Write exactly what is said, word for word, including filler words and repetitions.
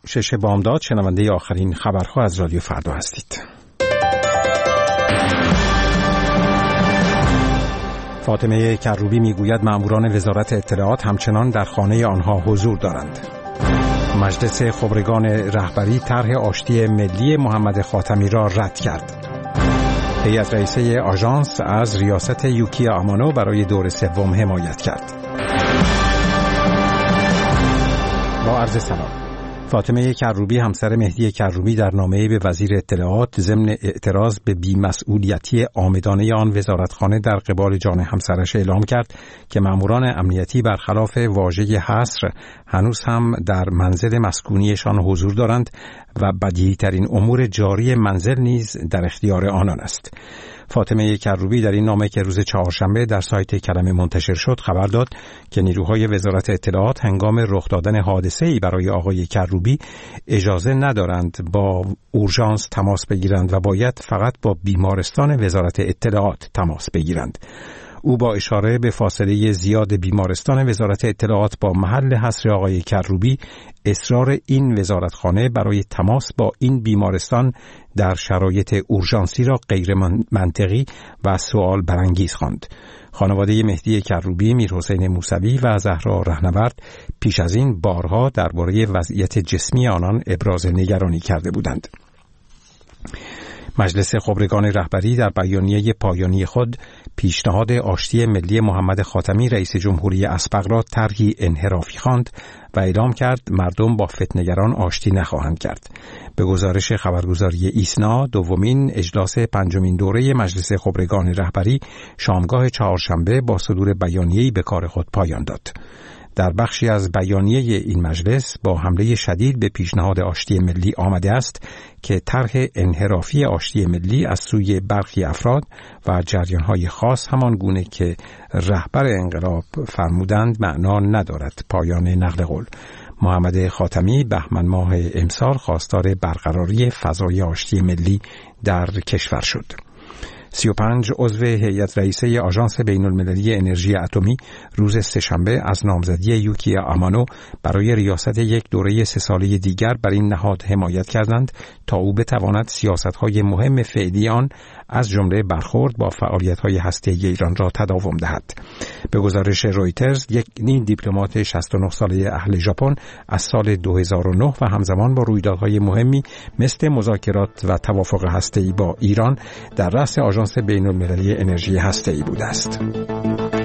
شش بامداد، شنونده آخرین خبرها از رادیو فردا هستید. فاطمه کروبی میگوید مأموران وزارت اطلاعات همچنان در خانه آنها حضور دارند. مجلس خبرگان رهبری طرح آشتی ملی محمد خاتمی را رد کرد. هیئت رئیسه آژانس از ریاست یوکیا امانو برای دور سوم حمایت کرد. با عرض سلام. فاطمه کروبی همسر مهدی کروبی در نامه‌ای به وزیر اطلاعات ضمن اعتراض به بی‌مسئولیتی عامدانه آن وزارتخانه در قبال جان همسرش اعلام کرد که ماموران امنیتی برخلاف واژه حصر هنوز هم در منزل مسکونیشان حضور دارند و بدیهی‌ترین امور جاری منزل نیز در اختیار آنان است. فاطمه کروبی در این نامه که روز چهارشنبه در سایت کلمه منتشر شد خبر داد که نیروهای وزارت اطلاعات هنگام رخ دادن حادثه‌ای برای آقای کروبی اجازه ندارند با اورژانس تماس بگیرند و باید فقط با بیمارستان وزارت اطلاعات تماس بگیرند. او با اشاره به فاصله زیاد بیمارستان وزارت اطلاعات با محل حصر آقای کروبی اصرار این وزارتخانه برای تماس با این بیمارستان در شرایط اورژانسی را غیر منطقی و سوال برانگیز خواند. خانواده مهدی کروبی، میرحسین موسوی و زهرا رهنورد پیش از این بارها درباره وضعیت جسمی آنان ابراز نگرانی کرده بودند. مجلس خبرگان رهبری در بیانیه پایانی خود پیشنهاد آشتی ملی محمد خاتمی رئیس جمهوری اسبق را طرحی انحرافی خواند و اعلام کرد مردم با فتنه‌گران آشتی نخواهند کرد. به گزارش خبرگزاری ایسنا، دومین اجلاس پنجمین دوره مجلس خبرگان رهبری شامگاه چهارشنبه با صدور بیانیه‌ای به کار خود پایان داد. در بخشی از بیانیه این مجلس با حمله شدید به پیشنهاد آشتی ملی آمده است که طرح انحرافی آشتی ملی از سوی برخی افراد و جریان‌های خاص همان گونه که رهبر انقلاب فرمودند معنا ندارد. پایان نقل قول. محمد خاتمی بهمن ماه امسال خواستار برقراری فضای آشتی ملی در کشور شد. سی و پنج عضو هیئت رئیسه آژانس بین‌المللی انرژی اتمی روز سه‌شنبه از نامزدی یوکیا امانو برای ریاست یک دوره سه ساله دیگر بر این نهاد حمایت کردند تا او بتواند سیاست‌های مهم فعلی آن از جمله برخورد با فعالیت‌های هسته‌ای ایران را تداوم دهد. به گزارش رویترز، یک نیم دیپلمات شصت و نه ساله اهل ژاپن از سال دو هزار و نه و همزمان با رویدادهای مهمی مثل مذاکرات و توافق هسته‌ای با ایران در رأس آژانس بین‌المللی انرژی هسته‌ای بوده است.